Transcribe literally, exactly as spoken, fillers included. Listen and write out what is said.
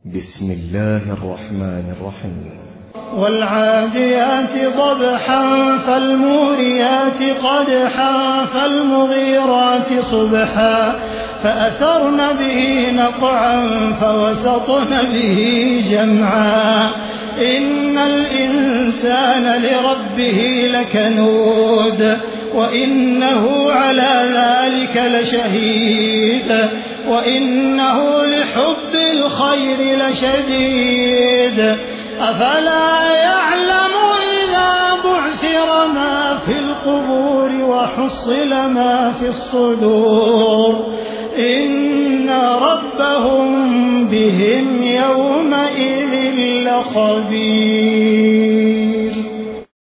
بسم الله الرحمن الرحيم. والعاديات ضبحا فالموريات قدحا فالمغيرات صبحا فأثرن به نقعا فوسطن به جمعا إن الإنسان لربه لكنود وإنه على ذلك لشهيد وإنه لحب الخير لشديد أفلا يعلم إذا بعثر ما في القبور وحصل ما في الصدور إن ربهم بهم يومئذ لخبير.